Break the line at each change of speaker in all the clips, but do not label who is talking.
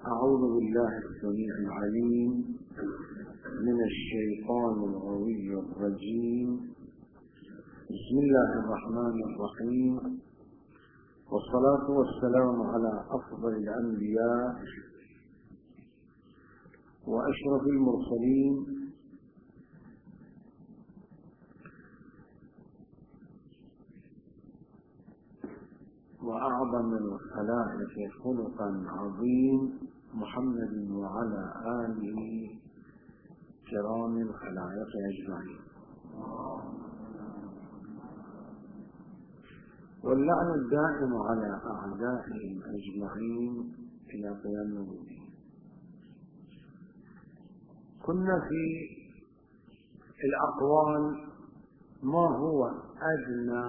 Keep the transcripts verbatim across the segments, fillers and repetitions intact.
أعوذ بالله السميع العليم من الشيطان الغوي الرجيم. بسم الله الرحمن الرحيم، والصلاة والسلام على أفضل الأنبياء وأشرف المرسلين وأعظم الخلائق خلقا عظيم محمد وعلى آله كرام الخلائق أجمعين، واللعن الدائم على أعدائهم أجمعين إلى قيام الدين. كنا في الأقوال ما هو أدنى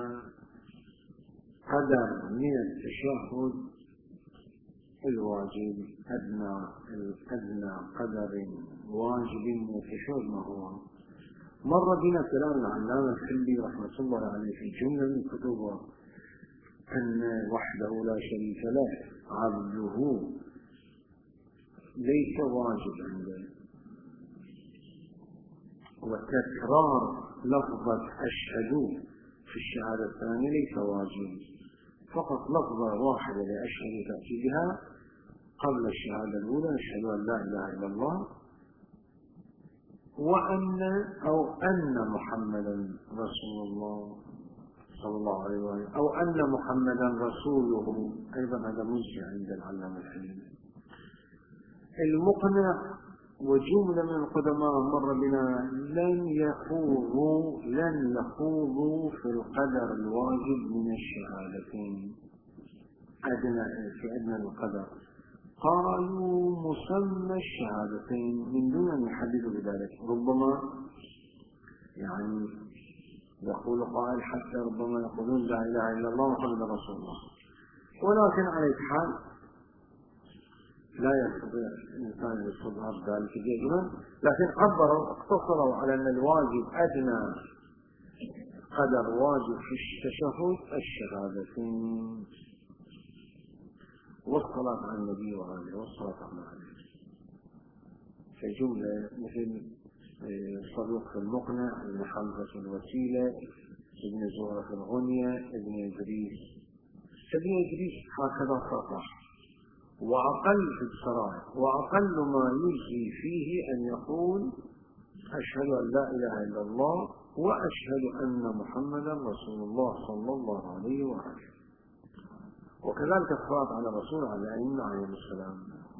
قدر من التشهد الواجب، أدنى أدنى قدر واجب من التشهد ما هو؟ مر بنا كلام العلامة الحلي رحمة الله عليه في جملة من كتبه أن وحده لا شريك له عبده ليس واجب عنده، وتكرار لفظة أشهد في الشهادة الثانية ليس واجب، فقط لفظة واحدة لأشهد تأتي بها قبل الشهادة الأولى، أشهد أن لا إله إلا الله وأن أو أن محمدا رسول الله صلى الله عليه وسلم، أو أن محمدا رسوله، أيضا هذا مجزي عند العلامة الحلي. المقنع وجملة من القدماء مر بنا لن يخوضوا لن يخوضوا في القدر الواجب من الشهادتين أدنى في أدنى القدر، قالوا مسمى الشهادتين من دون أن يحددوا بذلك. ربما يعني يقول قائل حتى ربما يقولون لا إله إلا الله محمد رسول الله، ولكن على حال لا يستطيع الإنسان الاستظهار ذلك جيدا، لكن عبروا اقتصروا على أن الواجب أدنى قدر واجب في التشهد الشهادتين والصلاة على النبي وآله والصلاة عليه. في جملة مثل صدوق المقنع، ابن حمزة الوسيلة، ابن زهرة الغنية، ابن إدريس. ابن إدريس هكذا صرح، وأقل في السرايا وأقل ما يجزي فيه أن يقول أشهد أن لا إله إلا الله وأشهد أن محمدا رسول الله صلى الله عليه وآله. وكذلك الصلاة على الرسول على أئمة عليه السلام.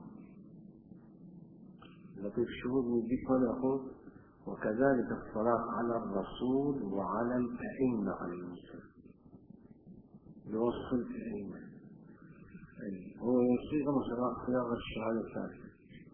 لطيف الشهود يجيب هذا يقول وكذلك الصلاة على الرسول وعلى الأئمة عليه السلام، يوصل الأئمة هو يصيغ مثلا خيار الشهادة الثالثة.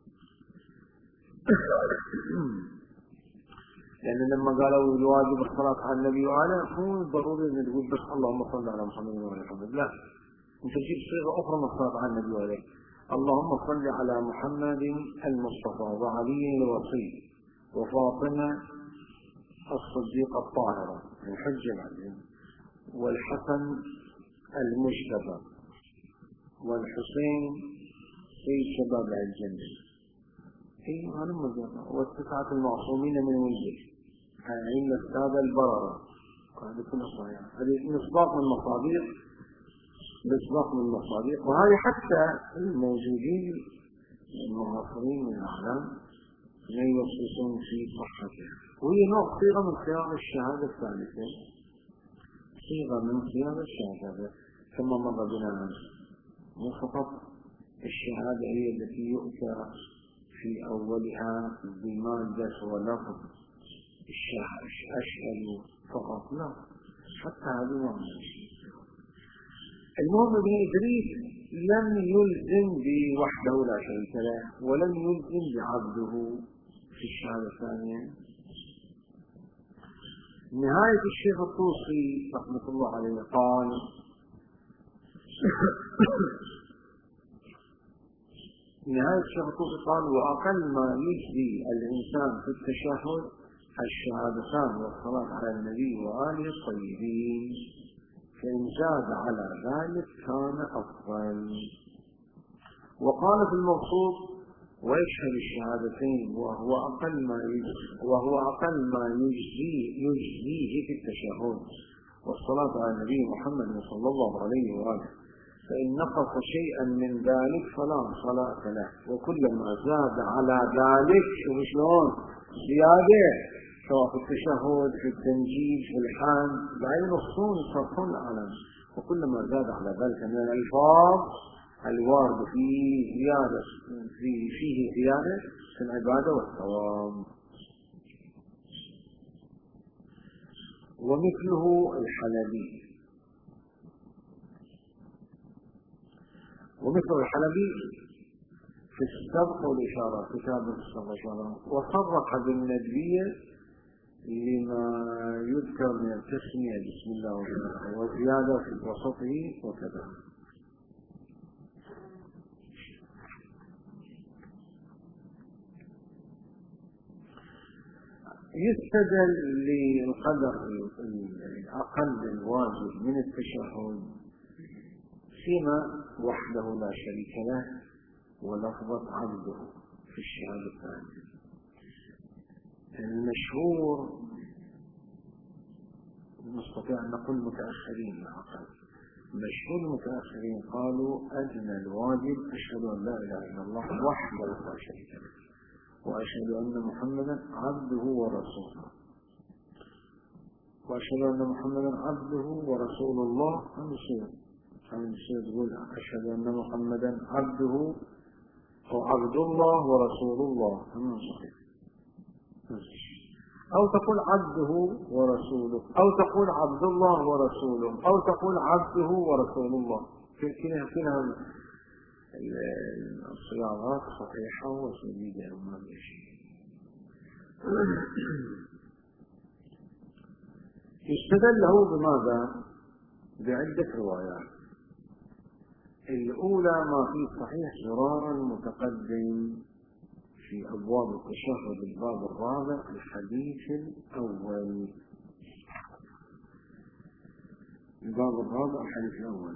لأن لما قالوا الواجب الصلاة على النبي وعلى هو ضروري أن تقول بس اللهم صل على محمد وعلى محمد، لا، أنت تجيب صيغة أخرى من الصلاة على النبي وعليه. اللهم صل على محمد المصطفى وعلي الوصي وفاطمة الصديقة الطاهرة الحجة العظيم والحسن المجتبى والحسين سيد شباب الجنة. اي هذا مجمع. والتسعة المعصومين من وجه أئمة السادة البررة، هذه كلها صحيحة. هذه مصداق من المصادق، مصداق من المصادق، وهذه حتى الموجودين المعاصرين من الأعلام لا يوصفون في صحتها، وهي نوع صيغة من صيغ الشهادة الثالثة، صيغة من صيغ الشهادة كما مر بنا. مو فقط الشهادة هي التي يؤتى في أولها بمادة ولفظ أشهد فقط، لا، حتى هذا معنى. المهم ابن إدريس لم يلزم بوحده لا شريك له، ولم يلزم بعبده في الشهادة الثانية. نهاية الشيخ الطوسي رحمة الله عليه قال نهاية الشيخ الطوسي قال وأقل ما يجزي الإنسان في التشهد الشهادتان والصلاة على النبي وآله الطيبين، فإن زاد على ذلك كان أفضل. وقال في المقصود: ويشهد الشهادتين وهو أقل ما وهو أقل ما يجزي يجزيه في التشهد والصلاة على النبي محمد صلى الله عليه وآله، فإن نقص شيئا من ذلك فلا صلاة له. وكلما زاد على ذلك شلون زيادة، سواء في التشهد في التنجيل في الحمد لا ينصون يصرفون العالم، وكلما زاد على ذلك من الألفاظ الوارد فيه زيادة فيه, فيه زيادة في العبادة والثواب. ومثله الحلبي ومثل الحلبي في السبق والإشارة، كتاب السبق والإشارة، وصرح بالندبية لما يذكر من التسمية بسم الله والحمد وزيادة في وسطه وكذا. يستدل للقدر الأقل الواجب من التشهد فيما وحده لا شريك له ولفظة عبده في الشهادة الثانية. المشهور نستطيع أن نقول متأخرين الأقل، مشهور المتأخرين قالوا أدنى الواجب أشهد أن لا إله إلا الله وحده لا شريك له وأشهد أن محمدا عبده ورسوله، وأشهد أن محمدا عبده ورسول الله. هم يصير هم يصير تقول أشهد أن محمدا عبده أو عبد الله ورسول الله، هم صحيح. أو تقول عبده ورسوله، أو تقول عبد الله ورسوله، أو تقول عبده ورسول الله. كنا كنا الصياغات صحيحة وسديدة وما بشيء. يستدل له بماذا؟ بعدة روايات. الأولى ما في صحيح زرار المتقدم في أبواب التشهد الباب الرابع الحديث الأول. الباب الرابع الحديث الأول.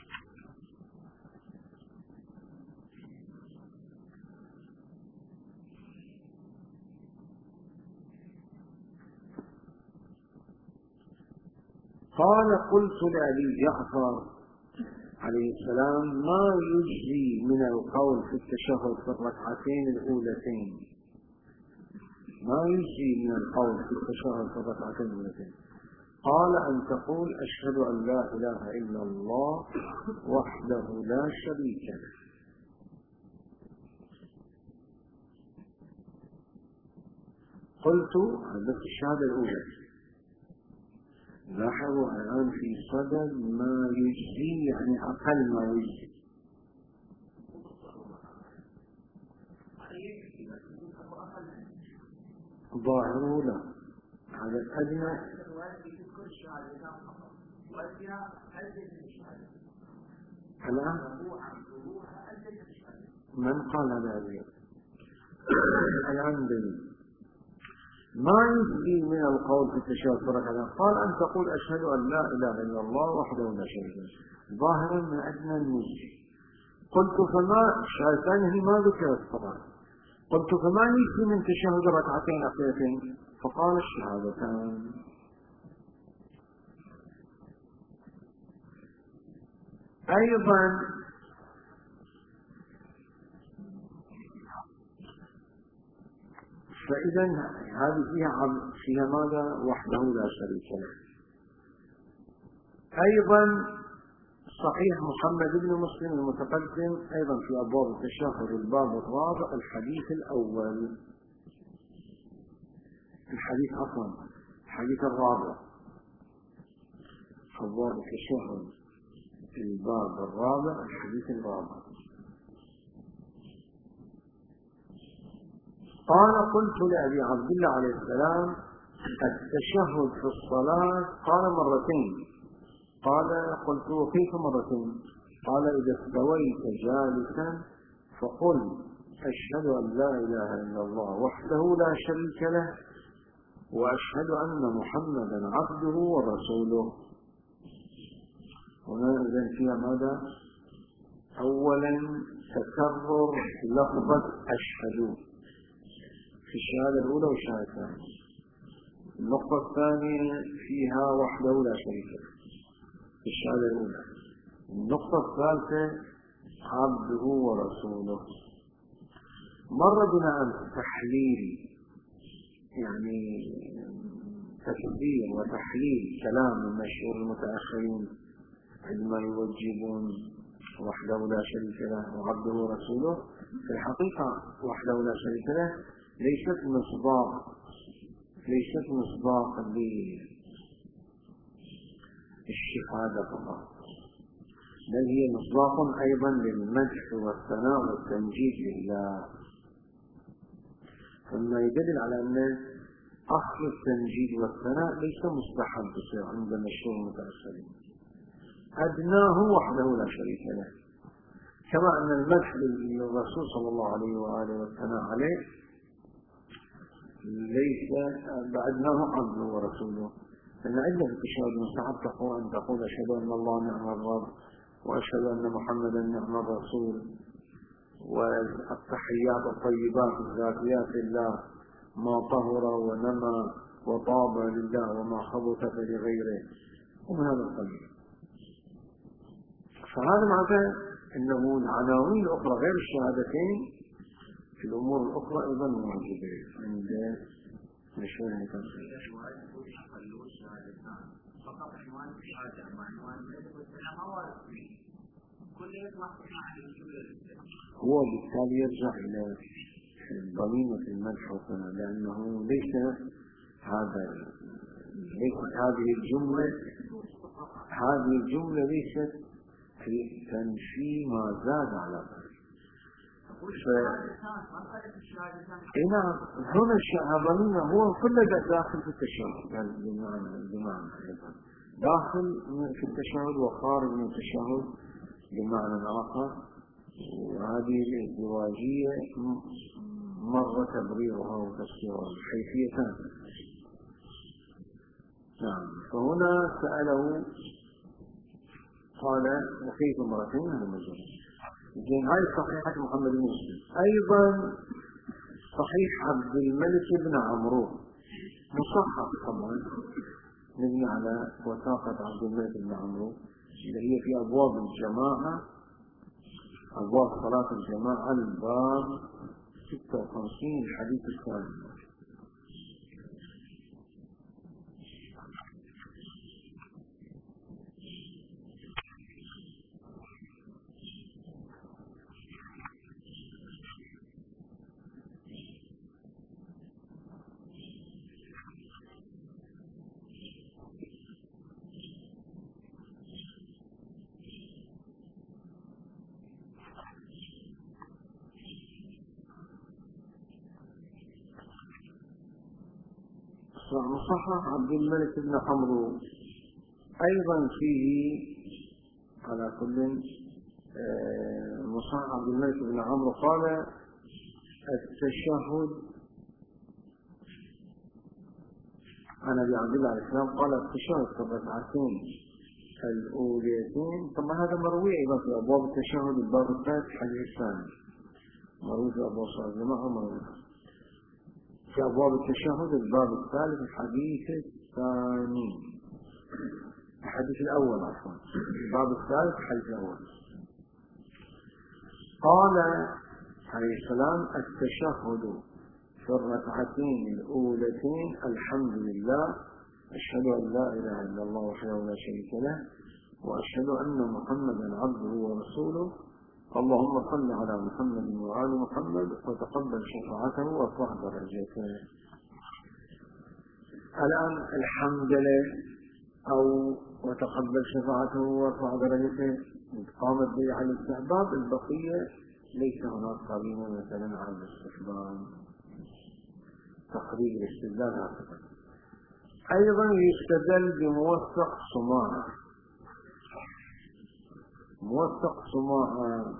قال: قلت لأبي جعفر عليه السلام: ما يجزي من القول في التشهد في الركعتين الأولتين؟ ما يجزي من القول في التشهد في الركعتين الأولتين؟ قال: أن تقول أشهد أن لا إله إلا الله وحده لا شريك له. قلت: هذا الشهادة الأولى. لاحظوا الآن في صدد ما يجزي، يعني أقل ما يجزي. ظاهره لا، هذا الأدنى. الآن من قال هذا اليوم؟ الآن دليل ما يجزي من القول في التشهد في الركعتين. قال: أن تقول أشهد أن لا إله إلا الله وحده لا شريك له، ظاهرا من أدنى المجزي. قلت: فما الشهادتان هي ما ذكرت طبعا. قلت: فما يجزي من تشهد الركعتين الأخيرتين؟ فقال: الشهادتان. أيضا فإذا هذه فيها فيها ماذا؟ وحده لا شريك له. أيضا صحيح محمد بن مسلم المتقدم أيضا في أبواب التشهد الباب الرابع الحديث الأول، الحديث عفوا الحديث الرابع، أبواب التشهد الباب الرابع الحديث الرابع. قال: قلت لأبي عبد الله عليه السلام: التشهد في الصلاة؟ قال: مرتين. قال: قلت: وكيف مرتين؟ قال: إذا استويت جالسا فقل أشهد أن لا إله إلا الله وحده لا شريك له وأشهد أن محمدا عبده ورسوله. هنا إذن فيها ماذا؟ أولا تكرر لفظة أشهد في الشهادة الأولى والشهادة الثانية. النقطة الثانية فيها وحده لا شريك له في الشهادة الأولى. النقطة الثالثة عبده ورسوله. مر بنا أن تحليل يعني تكبير وتحليل كلام المشهور المتأخرين عندما يوجبون وحده لا شريك له وعبده ورسوله. في الحقيقة وحده لا شريك له ليست مصداق ليست مصداق للشهادة فقط، بل هي مصداق أيضا للمدح والثناء والتمجيد لله. فما يدل على أن أصل التمجيد والثناء ليس مستحب عند مشهور المتأخرين، أدناه وحده لا شريك له، كما أن المدح للرسول صلى الله عليه وآله والثناء عليه ليس بعدناه عبده ورسوله. لأن عندنا في التشهد المستحب تقول أن تقول أشهد أن الله نعم الرب وأشهد أن محمدا نعم الرسول، والتحيات الطيبات الزاكيات لله ما طهر ونمى وطاب لله وما خبث لغيره ومن هذا القبيل. فهذا معناه أنه العناوين الأخرى غير الشهادتين في الأمور الأخرى أيضا موجودة عند مشهور المتأخرين.
فقط عنوان الشهادة مع عنوان الملك والسلام موارد كل يطلع عن الجملة،
هو بالتالي يرجع إلى ضميمة المدح والثناء، لأنه ليس هذا ليست هذه الجملة هذه الجملة ليست في تنفي ما زاد على ذلك. نعم هنا الشهادة هو كل داخل في التشهد، يعني بمعنى بمعنى داخل في التشهد وخارج من التشهد بمعنى آخر. وهذه الازدواجية مر تبريرها وتفسيرها الحيثيتان. نعم فهنا سأله قال وكيف مرتين هذا مجرد زين. هاي صحيحة محمد بن مسلم. أيضا صحيح عبد الملك بن عمرو مصحح طبعا نبني على وثاقة عبد الملك بن عمرو اللي هي في أبواب الجماعة، أبواب صلاة الجماعة الباب ستة وخمسين الحديث الثاني. مصحح عبد الملك بن عمرو أيضا فيه على كل مصحح عبد الملك بن عمرو قال التشهد عن أبي عبد الله عليه السلام قال التشهد في الركعتين الأوليتين. طبعا هذا مروي أيضا في أبواب التشهد الباب الثالث حديث الثاني، مروي في أبواب صلاة الجماعة مروي في أبواب التشهد الباب الثالث الحديث الثاني الحديث الأول عفوا الباب الثالث الحديث الأول. قال عليه السلام التشهد في الركعتين الأولتين الحمد لله أشهد أن لا إله إلا الله وحده لا شريك له وأشهد أن محمدا عبده ورسوله اللهم صل على محمد وآل محمد وتقبل شفاعته وارفع درجته. الآن الحمد لله أو وتقبل شفاعته وارفع درجته قامت به على الاستحباب، البقية ليس هناك قرينة مثلا على الاستحباب تقريب الاستدلال هكذا. أيضا يستدل بموثق صماعة. موثق صماعة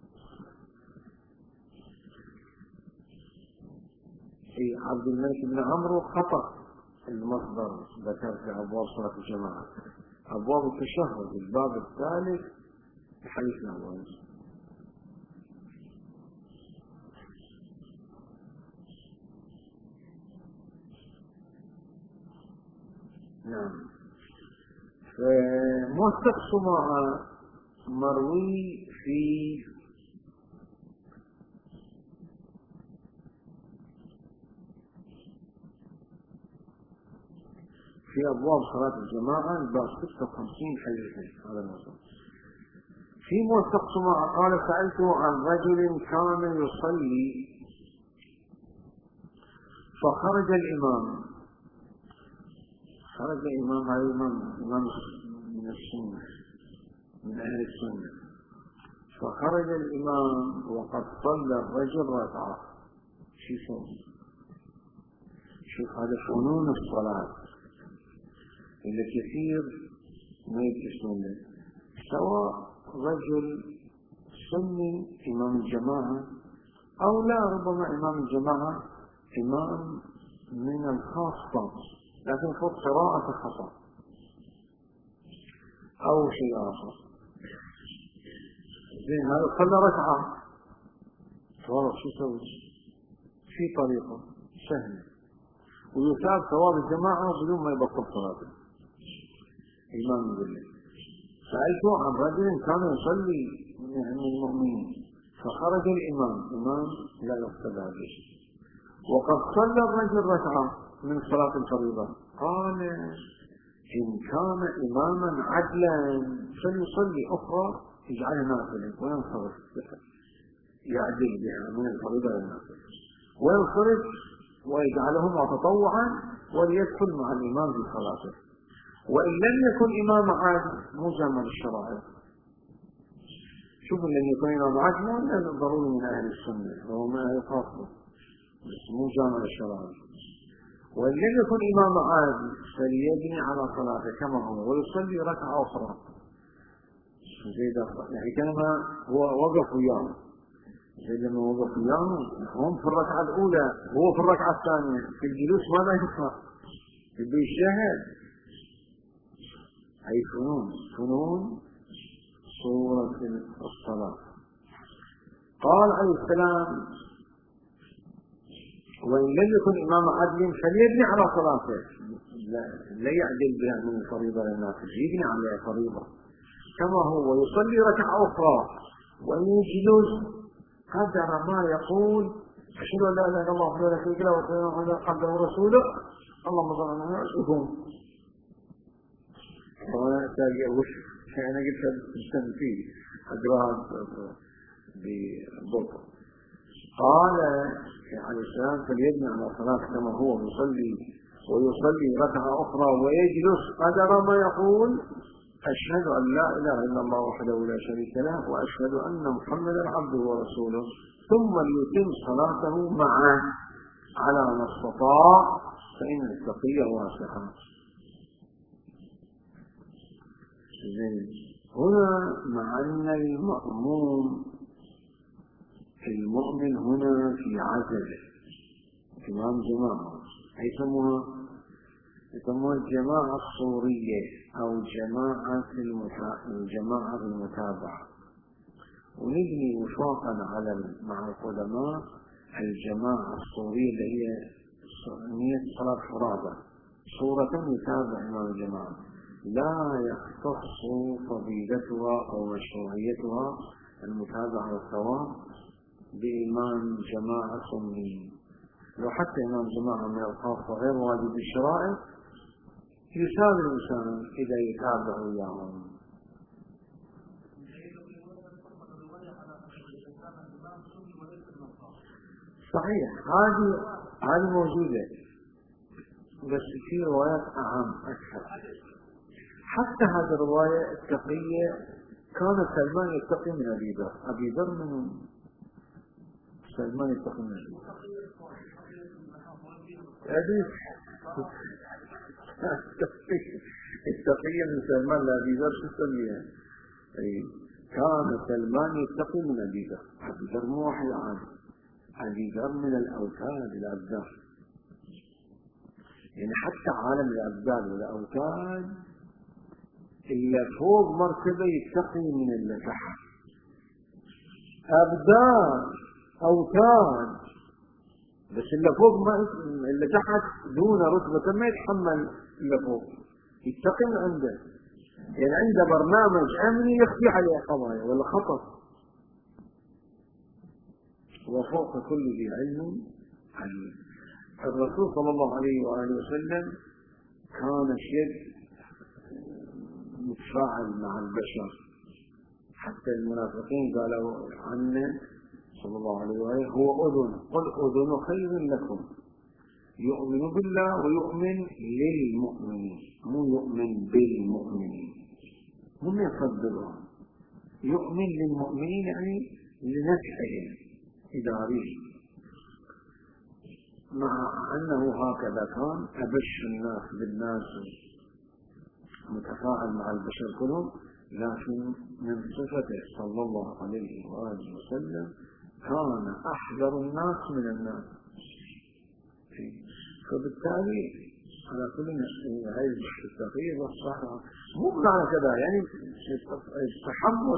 في عبد الملك بن عمرو خطأ المصدر ذكر في أبواب صلاة الجماعة أبواب التشهد الباب الثالث الحديث الأول نعم. فموثق صماعة مروي في في أبواب صلاة الجماعة الباب ستة وخمسين حديثا. هذا الموضوع. في موثق صماعة قال سألته عن رجل كان يصلي فخرج الإمام، خرج الإمام على الإمام إمام من السنة من أهل السنة، فخرج الإمام وقد صلى الرجل ركعة. شوفوا شوف هذا فنون الصلاة اللي كثير ما يكتشفون له، سواء رجل سني إمام الجماعة أو لا، ربما إمام الجماعة إمام من الخاصة لكن فوق قراءة خطأ أو شيء آخر. زين هذا صلى ركعة، صار شو يسوي؟ في طريقة سهلة ويثاب ثواب الجماعة بدون ما يبطل صلاته. إمام يقول لك سألته عن رجل كان يصلي من المؤمنين فخرج الإمام، إمام لا يقتدى به، وقد صلى الرجل ركعة من صلاة الفريضة. قال إن كان إماما عدلا فليصلي أخرى يجعلها نافلة وينصرف يعدل بها من الفريضة للنافلة وينصرف ويجعلهما تطوعا وليدخل مع الإمام في صلاته. وإن لم يكن إمام عادل مو جامع الشرائع. شوف لن يكون إمام عادل مو ضروري من أهل السنة، هو من أهل الخاصة بس مو جامع الشرائع. وإن لم يكن إمام عادل فليبني على صلاته كما هو ويصلي ركعة أخرى. يعني كما هو وقف وياه زي لما وقف وياه هم في الركعة الأولى هو في الركعة الثانية في الجلوس ما لا يقرأ يبي يشاهد. أي فنون فنون صورة الصلاة. قال عليه السلام وإن لم يكن إمام عدل فليبني على صلاته، لا, لا يعدل بها من الفريضة للناس، يبني عليها فريضة كما هو ويصلي ركعة أخرى ويجلس قدر ما يقول أشهد أن لا إله إلا الله وحده لا شريك له وأشهد أن محمدا رسوله اللهم صل على محمد يقوم. وأنا أتاقي أوش أنا قلت السنة فيه أقرأها ببطء. قال عليه السلام فليبني على صلاة كما هو يصلي ويصلي ركعة أخرى ويجلس قدر ما يقول أشهد أن لا إله إلا الله وحده لا شريك له وأشهد أن محمدا عبده ورسوله ثم ليتم صلاته معه على ما استطاع فإن التقية واسعة. هنا مع أن المأموم المؤمن هنا في عزله إمام جماعة يسموها يسموها الجماعة الصورية أو جماعة الجماعة المتابعة، ونبني وفاقا على مع القدماء الجماعة الصورية اللي هي نية صلاة فرادة صورة يتابع إمام الجماعة لا يختص فضيلتها أو مشروعيتها المتابعة والثواب بإمام جماعة سني. لو حتى إمام جماعة من الخاصة غير واجب الشرائع يساوي الإنسان إذا يتابع وياهم. صحيح هذه هذه موجودة بس في روايات أهم أكثر. حتى هذه الرواية التقية كان سلمان يتقي من أبي ذر. أبي ذر من سلمان يتقي من أبي ذر التقية من سلمان لأبي ذر شو تسميها؟ كان سلمان يتقي من أبي ذر. أبي ذر مو واحد عادي، أبي ذر من الأوتاد الأبدال، يعني حتى عالم الأبدال والأوتاد اللي فوق مرتبة يتقي من اللي تحت. أبدال أوتاد بس اللي فوق ما اللي تحت دون رتبة ما يتحمل اللي فوق. يتقي من عنده، يعني عنده برنامج أمني يخفي عليه قضايا ولا خطر. وفوق كل ذي علم عليم. الرسول صلى الله عليه وآله وسلم كان شيء متفاعل مع البشر، حتى المنافقين قالوا عنه صلى الله عليه وآله هو أذن، قل أذن خير لكم يؤمن بالله ويؤمن للمؤمنين، مو يؤمن بالمؤمنين، هم يفضلون. يؤمن للمؤمنين يعني لنفعهم إداريه، مع أنه هكذا كان أبش الناس بالناس متفاعل مع البشر كلهم، لكن من صفته صلى الله عليه وآله وسلم كان أحذر الناس من الناس. فبالتالي على كل هذه التغيير والصحة مو معنى كذا يعني التحمل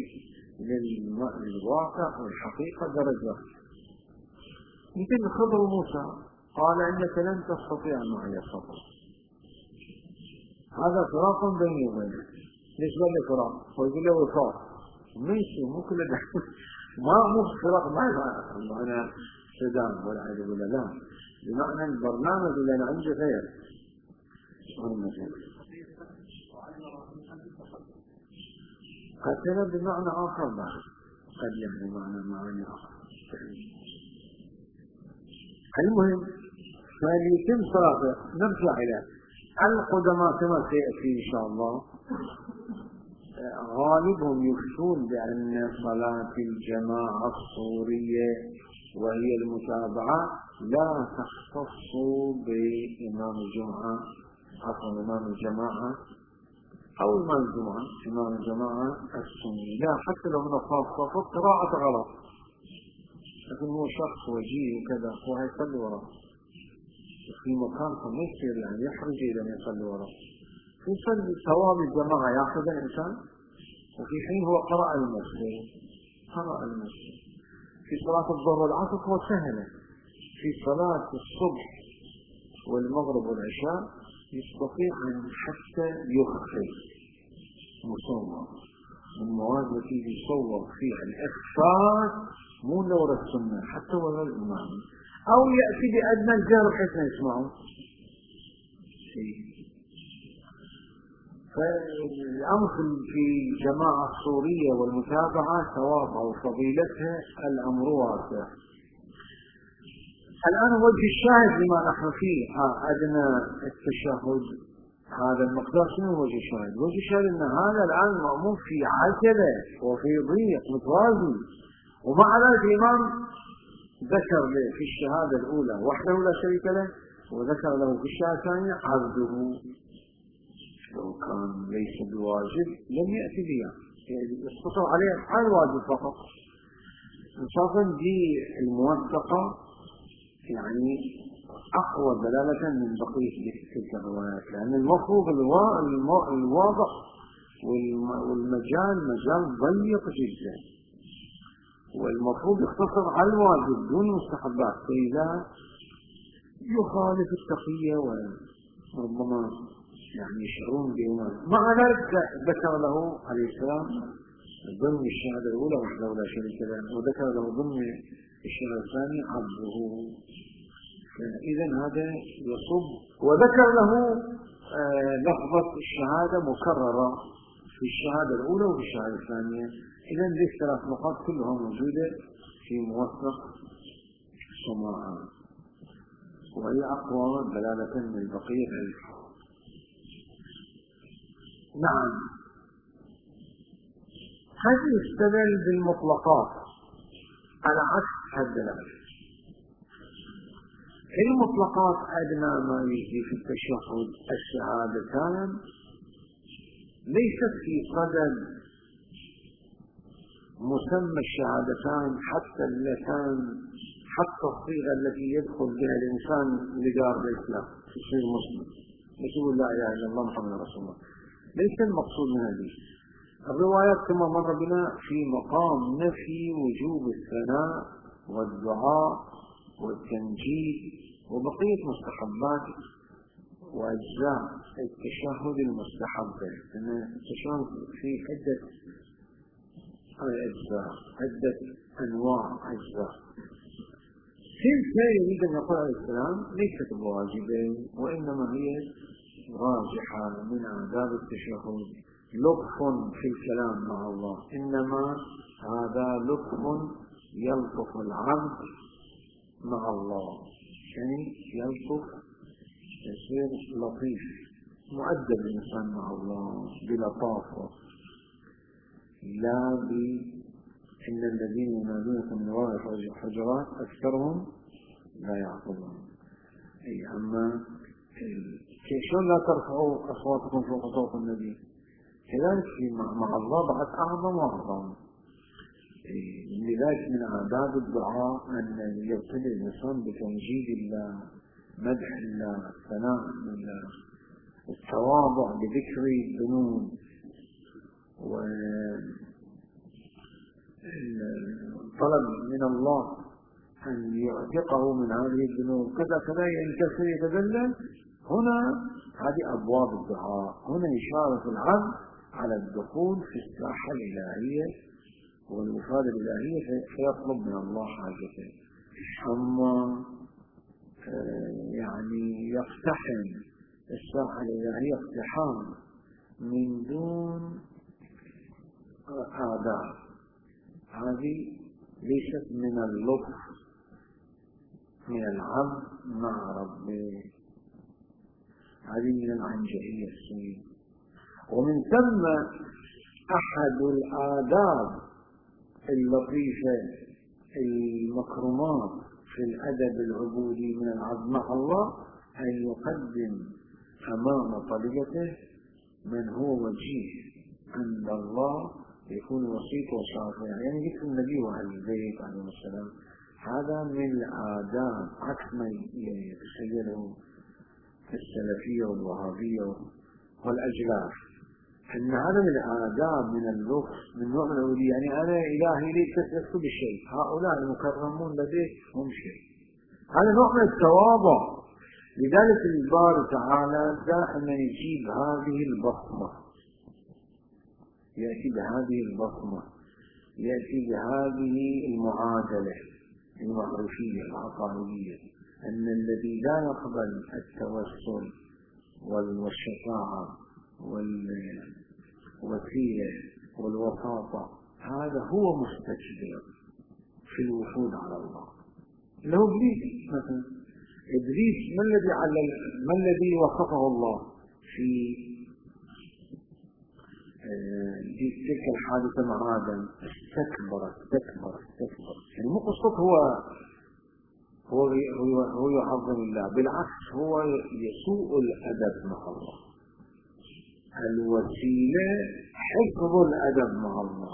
للواقع والحقيقة درجة. مثل خضر موسى قال إنك لن تستطيع معي الصبر، هذا فراق بيني وبينك، ليش قال لي فراق؟ ويقول له وفاق ماشي، مو كل ده ما مو فراق، ما معنى صدام ولا عيد ولا لا، بمعنى البرنامج اللي أنا عندي غير. قتل بمعنى آخر بعد، قد يعني معنى معاني آخر. المهم فليتم صلاته. نرجع إلى القدماء كما سيأتي إن شاء الله، غالبهم يفتون بأن صلاة الجماعة الصورية وهي المتابعة لا تختص بإمام الجمعة، عفوا إمام الجماعة أو إمام الجمعة، إمام الجماعة السني، لا حتى لو من خاصة فالقراءة غلط، لكن هو شخص وجيه وكذا هو هيصلي وراه في مكان ما يصير يعني يحرج إلى أن يصلي وراه، يصلي ثواب الجماعة يأخذ الإنسان، وفي حين هو قرأ المسجد قرأ المسجد. في صلاة الظهر والعصر هو سهلة، في صلاة الصبح والمغرب والعشاء يستطيع أن حتى يخفي مصور من المواد التي يصور فيها الإخفاء، مو لورا السنة حتى ورا الإمام، أو يأتي بأدنى الجهر بحيث ما يسمعوا. فالأمر في جماعة الصورية والمتابعة ثوابها وفضيلتها الأمر واسع. الآن وجه الشاهد لما نحن فيه أدنى التشهد، هذا المقدار شنو وجه الشاهد؟ وجه الشاهد أن هذا الآن مأمور في عجلة وفي ضيق متوازي، ومع ذلك الإمام ذكر له في الشهادة الأولى وحده لا شريك له، وذكر له في الشهادة الثانية عبده. لو كان ليس بواجب لم يأتي بها، يعني يسقط عليه حال واجب فقط. انصافا دي الموثقة يعني أقوى دلالة من بقية تلك الروايات، لأن المفروض الواضح والمجال مجال ضيق جدا، والمفروض يختصر على الواجب دون مستحبات، فإذا يخالف التقية وربما يعني يشعرون بإيمان. مع ذلك ذكر له عليه السلام ضمن الشهادة الأولى وحده لا شريك له، وذكر له ضمن الشهادة الثانية عبده. إذن هذا يصب، وذكر له آه لفظة الشهادة مكررة في الشهادة الأولى وفي الشهادة الثانية. إذن ذي الثلاث نقاط كلها موجودة في موثق السماعة، وهي أقوى دلالة من البقية. نعم، هذا يستدل بالمطلقات على عكس الدلالة. المطلقات أدنى ما يجي في التشهد الشهادتان ليست في صدد مسمى الشهادتان حتى اللسان، حتى الصيغة التي يدخل بها الإنسان لدار الإسلام يصير مسلم، يقول لا إله إلا الله محمد رسول الله، ليس المقصود من هذه الروايات كما مر بنا في مقام نفي وجوب الثناء والدعاء والتنجيد وبقية مستحبات وأجزاء التشهد المستحبة، أن التشهد في عدة أجزاء، عدة أنواع أجزاء. تلك يريد أن يقول عليه السلام ليست بواجبة، وإنما هي راجحة من آداب التشهد، لطف في الكلام مع الله، إنما هذا لطف يلطف العبد مع الله، يعني يلطف يصير لطيف، مؤدب الإنسان مع الله بلطافة، لا ب إن الذين ينادونكم من وراء الحجرات أكثرهم لا يعقلون. أي أما شلون لا ترفعوا أصواتكم فوق صوت النبي، كذلك مع الله بعد أعظم وأعظم. لذلك من آداب الدعاء أن يبتدئ الإنسان بتمجيد الله، مدح الله، ثناء الله، التواضع بذكر الذنوب، والطلب من الله أن يعتقه من هذه الذنوب، كذا كذا ينكسر يتذلل. هنا هذه أبواب الدعاء، هنا إشارة العبد على الدخول في الساحة الإلهية والمفادة الإلهية، فيطلب من الله حاجته. أما يعني يقتحم الساحة الإلهية اقتحام من دون آداب، هذه ليست من اللطف من العبد مع ربه، هذه من العنجهية السنين. ومن ثم أحد الآداب اللطيفة المكرمات في الأدب العبودي من العبد مع الله أن يقدم أمام طلبته من هو وجيه عند الله، يكون وسيط وشافع، يعني ذكر النبي وأهل البيت عليه السلام. هذا من الآداب عكس ما يتخيله السلفية والوهابية والأجلاف، أن هذا من الآداب من اللطف من نوع من الأولياء. يعني أنا إلهي ليس لست بشيء، هؤلاء المكرمون لديه هم شيء، هذا نوع من التواضع. لذلك الباري تعالى دائما يجيب هذه البصمة، يأتي بهذه البصمة، يأتي بهذه المعادلة المعرفية العقائدية، أن الذي لا يقبل التوسل والشفاعة والوسيلة والوساطة هذا هو مستكبر في الوفود على الله. له إبليس مثلا، إبليس ما الذي على ما الذي وصفه الله في في تلك الحادثة مع آدم؟ استكبر استكبر استكبر، يعني مو قصته هو هو هو هو يعظم الله، بالعكس هو يسوء الأدب مع الله. الوسيلة حفظ الأدب مع الله،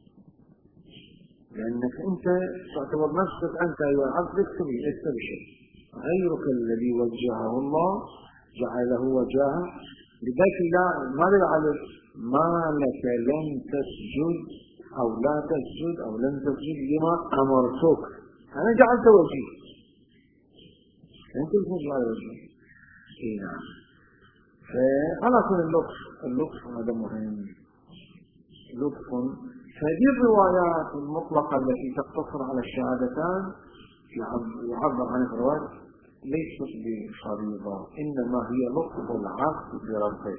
لأنك أنت تعتبر نفسك أنت أيها العبد لست بشيء، غيرك الذي وجهه الله جعله وجاهه. لذلك لا ماذا عليك؟ ما لك لن تسجد أو لا تسجد أو لن تسجد لما أمرتك، أنا جعلت وجهي، أنت تسجد على وجهي. إيه نعم. فعلى كل اللطف اللطف هذا مهم، لطف. فهذه الروايات المطلقة التي تقتصر على الشهادتان يعبر عن الروايات ليست بفريضة، إنما هي لطف العبد بربه،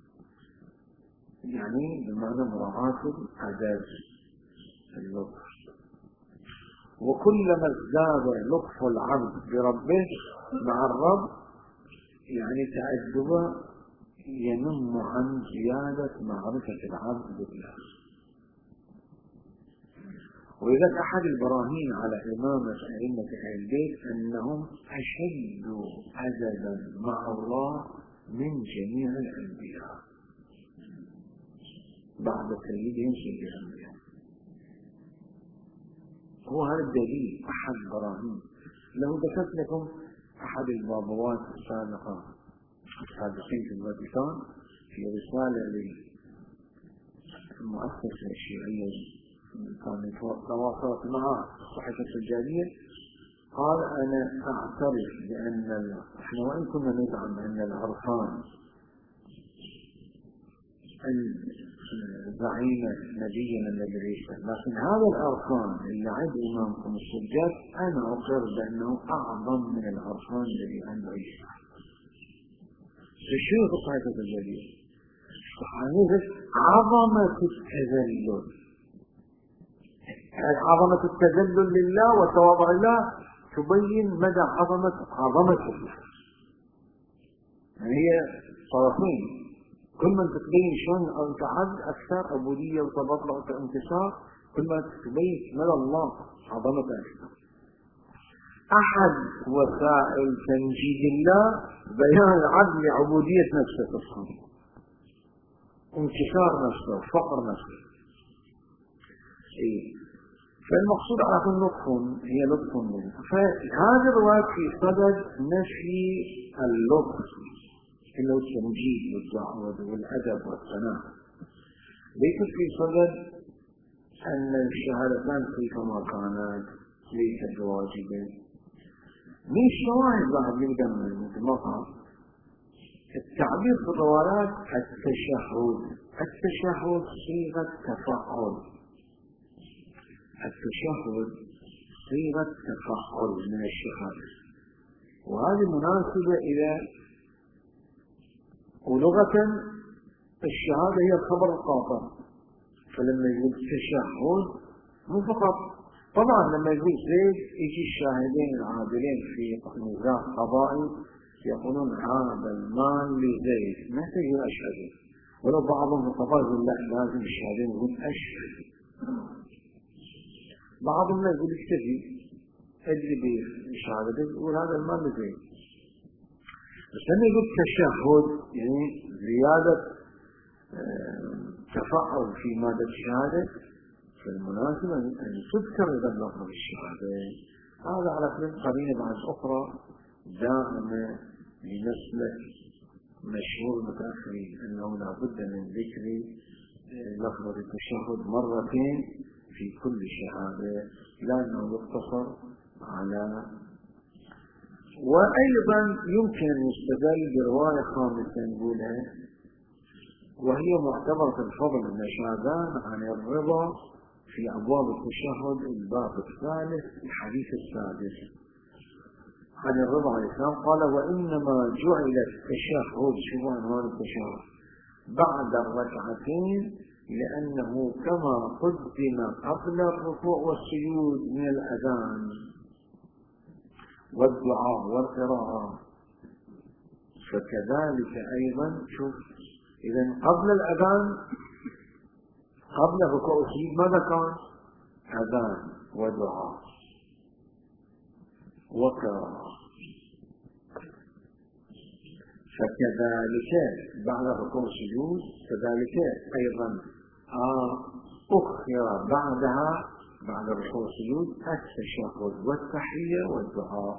يعني بمعنى مراعاة الآداب اللطف. وكلما ازداد لطف العبد بربه مع الرب يعني تأدبه ينم عن زيادة معرفة العبد بالله. ولذلك أحد البراهين على إمامة أئمة أهل البيت أنهم أشد أدبا مع الله من جميع الأنبياء بعد سيدهم سيد الأنبياء. هو هذا الدليل أحد البراهين. لو ذكرت لكم أحد البابوات السابقة السابقين في الفاتيكان في رسالة للمؤسسة الشيعية كانت تواصلت مع الصحيفة السجادية، قال أنا أعترف بأن إحنا وإن كنا ندعم أن الأركان الزعيمة نبينا النبي، لكن هذا الأركان اللي عند إمامكم السجاد أنا أقر بأنه أعظم من الأركان الذي عند عيسى. فشو قصة الجليل؟ عظمة التذلل، عظمة التذلل لله وتواضع الله تبين مدى عظمة عظمة الله. يعني هي طرفين، كل ما تبين شلون أنت عبد أكثر عبودية وتبطل وانتصار، كل ما تبين مدى الله عظمة أكثر. أحد وسائل تمجيد الله بيان العبد لعبودية نفسه تصحيح انكسار نفسه وفقر نفسه. إيه. فالمقصود على كل لطف هي لطف منه. فهذا الرواية في صدد نفي اللطف اللي هو التمجيد والدعوة والأدب والثناء، ليس في صدد أن الشهادتان كيفما كانت ليست بواجبة. من الشواهد بعد يبدأ من المطعم التعبير في الروايات التشهد. التشهد صيغة تفعل، التشهد صيغة تفعل من الشهادة، وهذه مناسبة إلى ولغة الشهادة هي الخبر القاطع. فلما يقول تشهد مو فقط، طبعا لما يقول زيد يجي الشاهدين العادلين في نزاع قضائي يقولون هذا المال لزيد، ما يحتاجون أشهد، ولو بعضهم القضاء يقول لا لازم الشاهدين يقول أشهد. بعضهم لا يقول اكتفي أجري بشهادته يقول هذا المال لزيد. بس لما يقول تشهد يعني زيادة تفعل في مادة الشهادة، فالمناسبة أن تذكر إذا لفظ الشهادة. هذا على كل قرينة بعد أخرى دائمة لنسلك مشهور المتأخرين أنه لا بد من ذكر لفظ التشهد مرتين في كل شهادة، لأنه يقتصر على. وأيضا يمكن أن يستدل برواية خامسة نقولها، وهي معتبرة الفضل النشادان عن الرضا في أبواب التشهد الباب الثالث الحديث السادس عن الرضا عليه السلام قال وإنما جعل التشهد، شوفوا عنوان التشهد، بعد الركعتين لأنه كما قدم قبل الركوع والسجود من الأذان والدعاء والقراءة، فكذلك أيضا شوف إذن قبل الأذان قبل الركوع والسجود ماذا كان؟ أذان ودعاء وقراءة، فكذلك بعد الركوع والسجود كذلك أيضا أخر بعدها بعد الركوع والسجود التشهد والتحية والدعاء.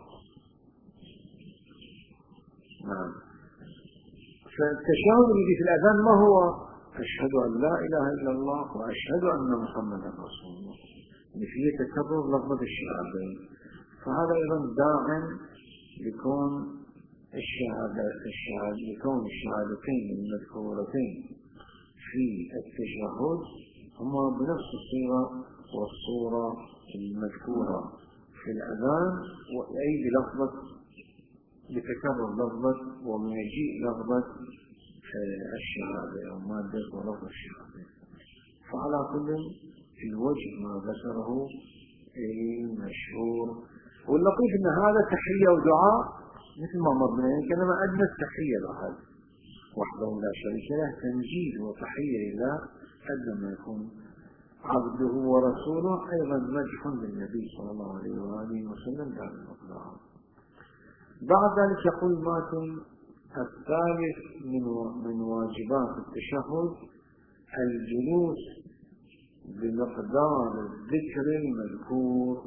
نعم. فالتشهد الذي في الأذان ما هو؟ أشهد أن لا إله إلا الله وأشهد أن محمدا رسول الله، يعني فيه تكرر لفظة الشهادة. فهذا أيضا داع يكون الشهادة الشهادة يكون الشهادتين المذكورتين في التشهد هما بنفس الصيغة والصورة المذكورة في الأذان، وأي بلفظة بتكرر لفظة ومجيء لفظة الشهادة أو مادة ولفظ الشهادة. فعلى كل الوجه ما ذكره المشهور. واللطيف أن هذا تحية ودعاء مثل ما مرنا، كما أدنى التحية لهذا وحده لا شريك له، تمجيد وتحية لله أدنى ما يكون عبده ورسوله، أيضا مدح للنبي صلى الله عليه وآله وسلم بعد الأطلاع. بعد ذلك يقول ماتن الثالث من من واجبات التشهد الجلوس بمقدار الذكر المذكور.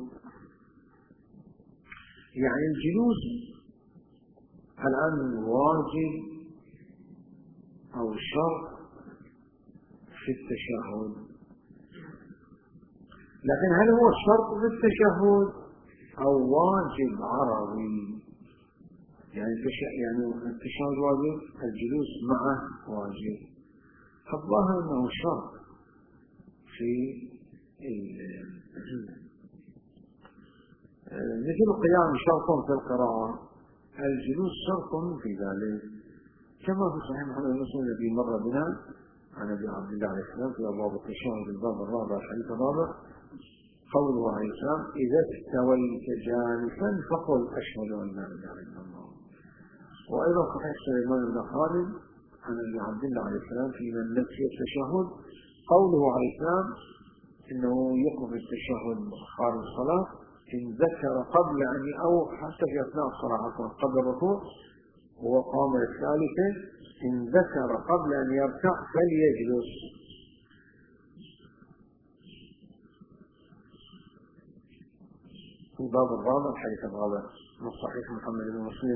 يعني الجلوس الآن واجب أو شرط في التشهد، لكن هل هو شرط في التشهد أو واجب عرضي، يعني يعني التشهد واجب، الجلوس معه واجب. الظاهر أنه شرط في مثل القيام شرط في القراءة، الجلوس شرط في ذلك، كما في صحيح محمد بن مسلم الذي مر بنا عن ابي عبد الله عليه السلام في ابواب التشهد الباب الرابع الحديث الرابع، قوله عليه السلام: اذا استويت جالسا فقل اشهد ان لا اله الا الله. وايضا صحيح سليمان بن خالد عن ابي عبد الله عليه السلام في من نسي التشهد، قوله عليه السلام انه يقف التشهد خارج الصلاه ان ذكر قبل ان او حتى في اثناء الصلاه قبل الركوع وقام الثالثة إن ذكر قبل أن يركع فليجلس. في باب الرابع الحديث الرابع من صحيح محمد بن مسلم.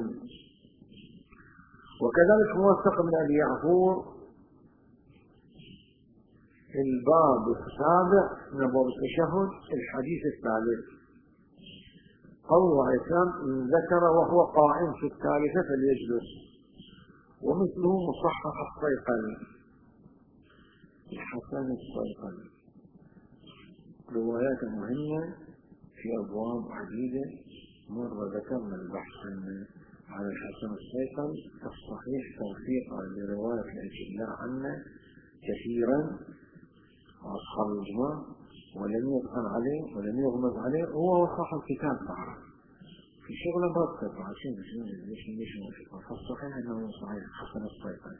وكذلك موثق من أبي يعفور الباب السابع من أبواب التشهد الحديث الثالث، قوله عليه السلام: إن ذكر وهو قائم في الثالثة فليجلس. ومثله مصحح الصيقلي الحسن الصيقلي، روايات مهمة في أبواب عديدة مر ذكرنا البحث عن الحسن الصيقلي الصحيح توثيقا لرواية الأجلاء عنه كثيرا وأصحاب الإجماع، ولم يدخل عليه ولم يغمض عليه، هو وصح الكتاب معه في شغل مرتب عشان ليش ليش فالصحيح انه صحيح حسن الصيقلي.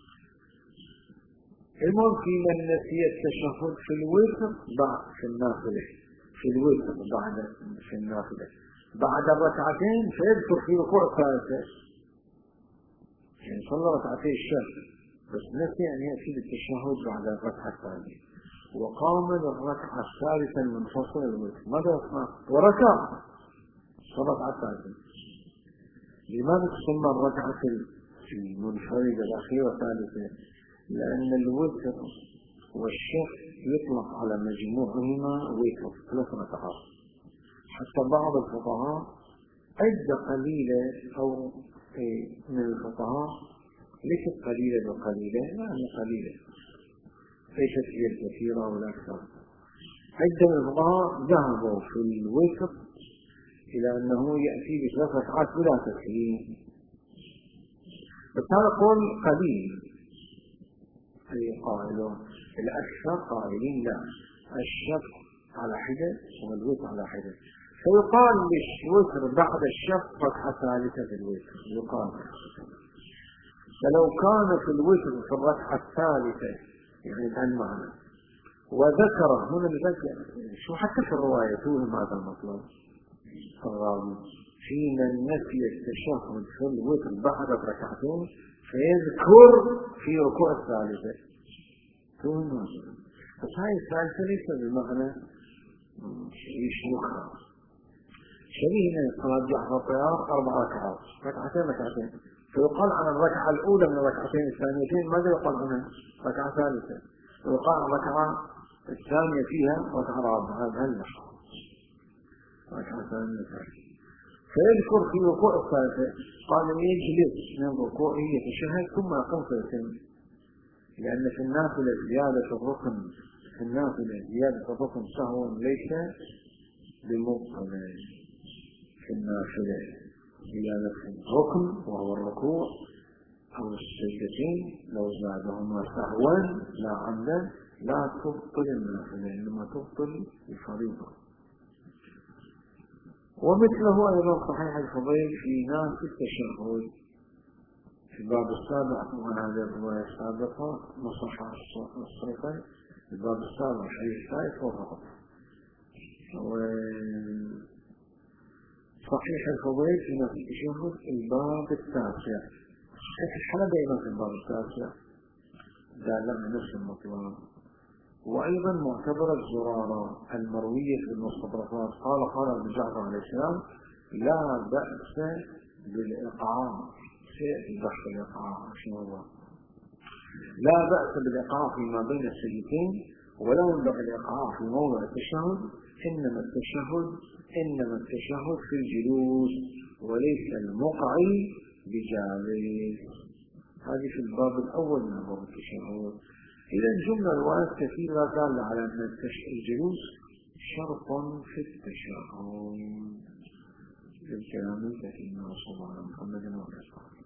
المهم في من نسي التشهد في الوتر بعد في النافلة في الوتر بعد في النافلة بعد الركعتين فيذكر في ركوع ثالثة، يعني صلى ركعتين الشهر بس نسي أن يأتي بالتشهد بعد الركعة الثانية وقام للركعة الثالثة المنفصلة الوتر، ماذا يصنع؟ وركع الركعة الثالثة. لماذا تسمى الركعة المنفردة الأخيرة الثالثة؟ لأن الوتر والشفع يطلق على مجموعهما وتر ثلاث ركعات، حتى بعض الفقهاء عدة قليلة أو من الفقهاء ليست قليلة بقليلة، يعني قليلة ليست هي الكثيرة ولا أكثر، عدة من الفقهاء ذهبوا في الوتر إلى أنه يأتي بثلاث ركعات بلا تسليم، بس هذا قول قليل. أي قائلون الأكثر قائلين لا، الشفع على حدة والوتر على حدة، فيقال للوتر بعد الشفع ركعة ثالثة في الوتر يقال. فلو كان في الوتر في الركعة الثالثة يعني الآن معنا وذكر هنا الذكر شو حتى في الرواية توهم هذا المطلب الراوي في من نسي التشهد في الوتر بعد ركعتين فيذكر في ركوع الثالثة توهم هذا، بس هاي الثالثة ليس بمعنى يشبكها شبيهنا صلاة جعفر الطيار أربع ركعات ركعتين ركعتين، فيقال عن الركعة الأولى من الركعتين الثانيتين ماذا يقال عنها؟ ركعة ثالثة، ويقال عن الركعة الثانية فيها ركعة رابعة، هذا المشهور ركعة ثانية. فيذكر في ركوع الثالثة قال يجلس من ركوعه يتشهد ثم يقوم فيتم، لأن في النافلة زيادة الركن في النافلة زيادة الركن سهوا ليس بمبطل في النافلة زيادة الركن وهو الركوع أو السجدتين لو زادهما سهوا لا عمدا لا تبطل النافلة إنما تبطل الفريضة. ومثله أيضا صحيح الفضيل في ناس التشهد في الباب السابع عن هذه الرواية السابقة مصحح الصيقلي الباب السابع حديث الثالث وفقط. وصحيح الفضيل في ناس التشهد الباب التاسع، صحيح الحلبة أيضا في الباب التاسع دال من نفس المطلب. وأيضا معتبر الزرارة المروية في المستطرفات قال قال ابن جعفر عليه السلام: لا بأس بالإقعاء، سيأتي بحث الإقعاء شنو هو؟ لا بأس بالإقعاء فيما بين السجدتين ولا ينبغي الإقعاء في موضع التشهد، إنما التشهد إنما التشهد في الجلوس وليس المقعي بجالس. هذه في الباب الأول من باب التشهد. إذا الجملة روايات كثيرة دالة على أن الجلوس شرط في التشهد. الكلام الكثير من رسول الله محمد وعلى آله